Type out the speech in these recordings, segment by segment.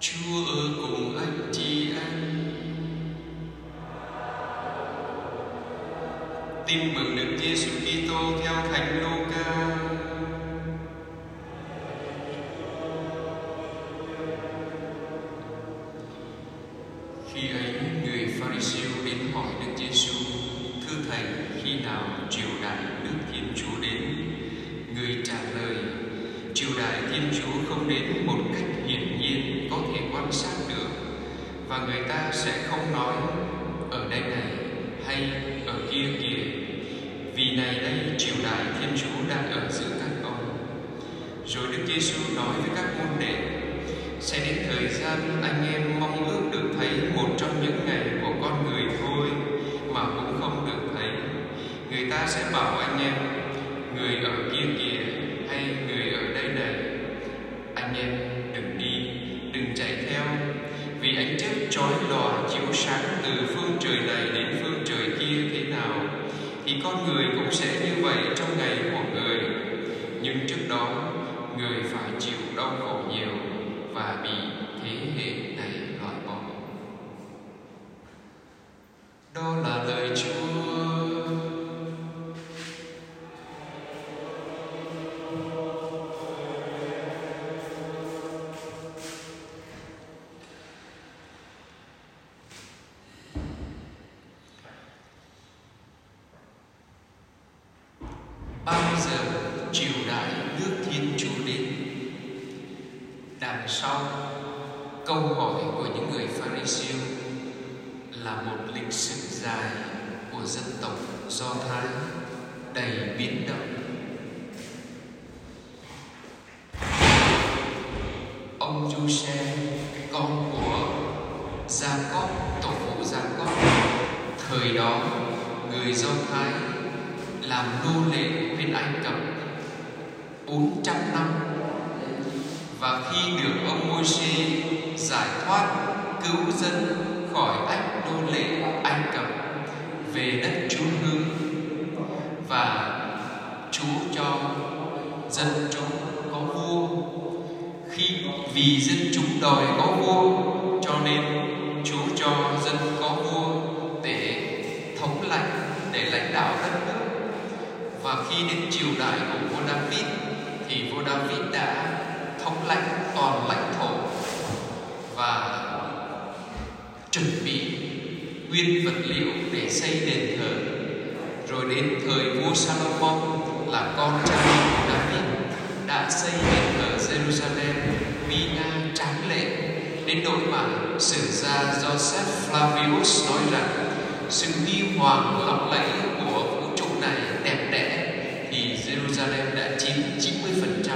Chúa ở cùng anh chị em. Tin mừng Đức Giêsu Kitô theo Thánh Luca. Khi ấy, người Pha-ri-siêu đến hỏi Đức Giêsu: Thưa Thầy, khi nào triều đại nước Thiên Chúa đến? Người trả lời: Triều đại Thiên Chúa không đến một cách hiển nhiên có thể quan sát được, và người ta sẽ không nói ở đây này hay ở kia kìa, vì này đây triều đại Thiên Chúa đang ở giữa các ông. Rồi Đức Giêsu nói với các môn đệ: Sẽ đến thời gian anh em mong ước được thấy một trong những ngày của con người thôi, mà cũng không được thấy. Người ta sẽ bảo anh em: Người ở kia kìa, hay người ở đây này. Anh em đừng đi, đừng chạy theo, vì ánh chớp chói lòa chiếu sáng từ phương trời này đến phương trời kia thế nào, thì con người cũng sẽ như vậy trong ngày của người. Nhưng trước đó, người phải chịu đau khổ nhiều và bị thế hệ này loại bỏ. Đó là lời Chúa. Bao giờ triều đại nước Thiên Chúa đến? Đằng sau câu hỏi của những người Pha-ri-siêu là một lịch sử dài của dân tộc Do Thái đầy biến động. Ông Giuse, con của Gia-cốp, tổ phụ Gia-cốp, thời đó người Do Thái làm nô lệ bên Ai Cập 400 năm, và khi được ông Môi-se giải thoát cứu dân khỏi ách nô lệ Ai Cập về đất Chúa hứa, và Chúa cho dân chúng có vua. Vì dân chúng đòi có vua, cho nên Chúa cho dân có vua để thống lãnh, để lãnh đạo đất nước. Và khi đến triều đại của vua David, thì vua David đã thống lãnh toàn lãnh thổ và chuẩn bị nguyên vật liệu để xây đền thờ. Rồi đến thời vua Salomon là con trai của David đã xây đền thờ Jerusalem uy nga tráng lệ, đến nỗi mà sử gia Joseph Flavius nói rằng sự huy hoàng lộng lẫy của vũ trụ này đẹp đẽ thì Jerusalem đã chiếm 90%.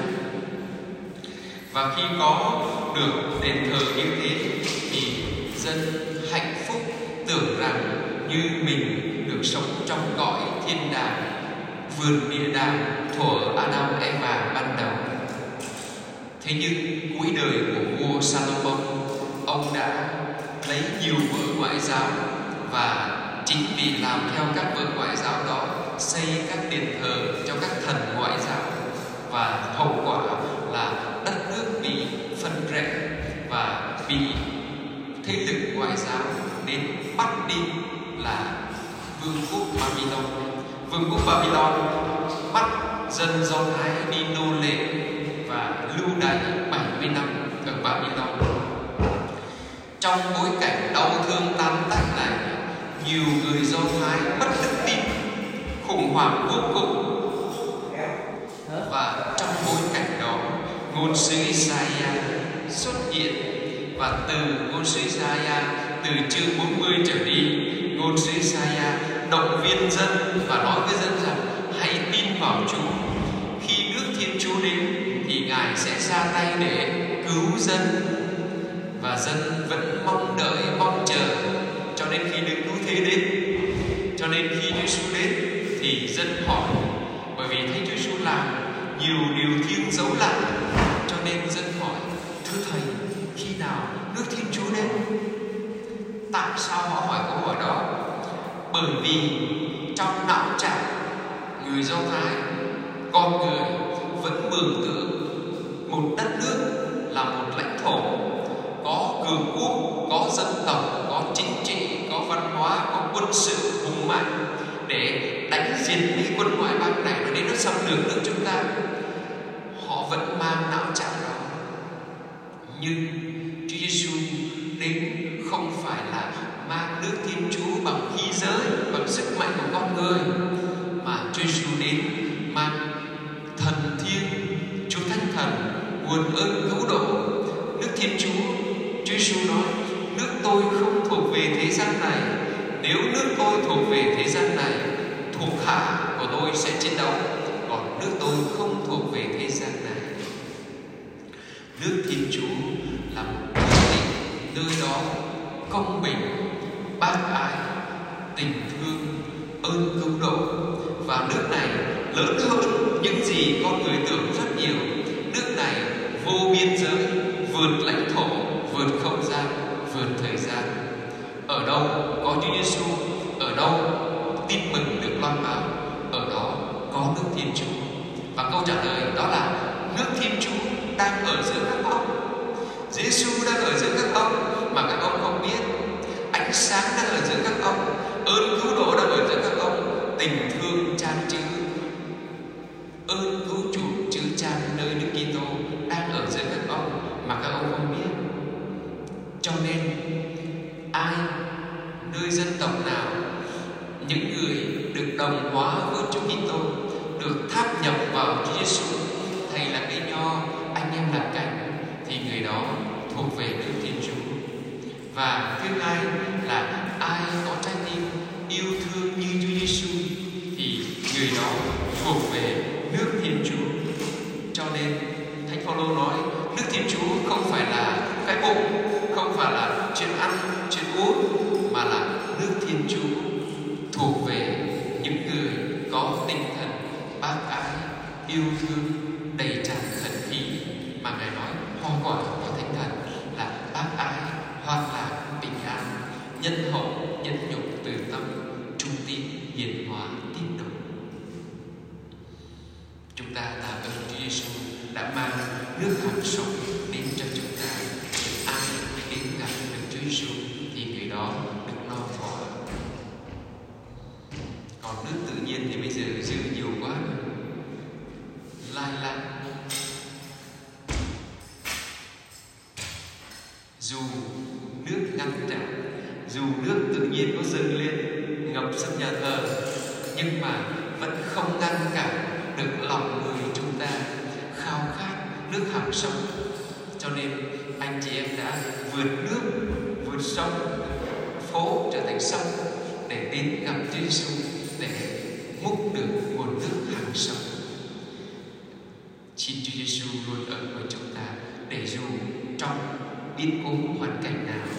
Và khi có được đền thờ như thế thì dân hạnh phúc, tưởng rằng như mình được sống trong cõi thiên đàng, vườn địa đàng thuở Adam Eva ban đầu. Thế nhưng cuối đời của vua Salomon, ông đã lấy nhiều vợ ngoại giáo, và chính vì làm theo các vợ ngoại giáo đó xây các đền thờ cho các thần ngoại giáo, và hậu quả là đất nước bị phân rẽ và bị thế lực ngoại giáo đến bắt đi là vương quốc Babylon. Vương quốc Babylon bắt dân Do Thái đi nô lệ và lưu đày 70 năm ở Babylon. Trong bối cảnh đau thương tan tác này, nhiều người Do Thái mất đức tin, khủng hoảng vô cùng. Và trong bối cảnh đó, ngôn sứ Isaiah xuất hiện, và từ ngôn sứ Isaiah, từ chương 40 trở đi, ngôn sứ Isaiah động viên dân và nói với dân rằng hãy tin vào Chúa. Khi nước Thiên Chúa đến thì Ngài sẽ ra tay để cứu dân, và dân vẫn mong đợi, mong chờ cho đến khi Đức Cứu Thế đến. Cho nên khi Chúa Giêsu đến thì dân hỏi, bởi vì thấy Chúa Giêsu làm nhiều điều thiêng dấu lạ, cho nên dân hỏi: Thưa Thầy, khi nào nước Thiên Chúa đến? Tại sao họ hỏi câu hỏi đó? Bởi vì trong não trạng người Do Thái, con người vẫn mường tượng một đất nước là một lãnh thổ có cường quốc, có dân tộc, có chính trị, có văn hóa, có quân sự hùng mạnh để đánh diệt đi quân ngoại bang này, nó đến nó xâm lược nước chúng ta. Họ vẫn mang não trạng đó. Nhưng Chúa Giêsu đến không phải là mang nước Thiên Chúa bằng khí giới, bằng sức mạnh của con người, mà Chúa Giêsu đến mang thần thiêng, Chúa Thánh Thần, nguồn ơn cứu độ, nước Thiên Chúa. Chúa Giêsu nói: nước tôi không thuộc về thế gian này. Nếu nước tôi thuộc về thế gian này, thuộc hạ của tôi sẽ chiến đấu. Còn nước tôi không thuộc về thế gian này. Nước Thiên Chúa là một nơi đó công bình, bác ái, tình thương, ơn cứu độ. Và nước này lớn hơn những gì con người tưởng rất nhiều. Nước này vô biên giới, vượt lãnh thổ, vượt không gian, vượt thời gian. Ở đâu có Chúa Giêsu, ở đâu tin mừng được loan báo, ở đó có nước Thiên Chúa. Và câu trả lời đó là nước Thiên Chúa đang ở giữa các ông. Giêsu đang ở giữa các ông mà các ông không biết. Ánh sáng đang ở giữa các ông, ơn cứu độ đang ở giữa các ông, tình thương chan chứa, ơn cứu chuộc chứa chan nơi Đức Kitô đang ở giữa các ông mà các ông không biết. Cho nên ai, nơi dân tộc nào, những người được đồng hóa với Chúa Kitô, được tháp nhập vào Chúa Giêsu, thầy là cây nho, anh em là cành, thì người đó thuộc về nước Thiên Chúa. Và thứ hai là ai có trái tim yêu thương như Chúa Giêsu thì người đó thuộc về nước Thiên Chúa. Cho nên Thánh Phaolô nói nước Thiên Chúa không phải là cái bụng, không phải là chuyện ăn, chuyện uống, mà là nước Thiên Chúa thuộc về những người có tinh thần bác ái, yêu thương, đầy tràn thần khí, mà Ngài nói hoa quả của Thánh Thần là bác ái, hoan lạc, bình an, nhân hậu, nhẫn nhục, từ tâm, trung tín, hiền hòa, tín đồ. Chúng ta tạ ơn Chúa Giêsu đã mang nước hằng sống đến cho chúng ta. Ai đến gặp được Chúa Giêsu thì người đó được no thỏa. Còn nước tự nhiên thì bây giờ dư nhiều quá, lai lăng. Dù nước ngăn tràn, dù nước tự nhiên có dâng lên ngập sân nhà thờ, nhưng mà vẫn không ngăn cản được lòng người chúng ta khao khát nước hằng sống. Cho nên anh chị em đã vượt nước, vượt sông, phố trở thành sông để đến gặp Chúa Giêsu, để múc được nguồn nước hằng sống. Xin Chúa Giêsu luôn ở với chúng ta, để dù trong biến cố hoàn cảnh nào,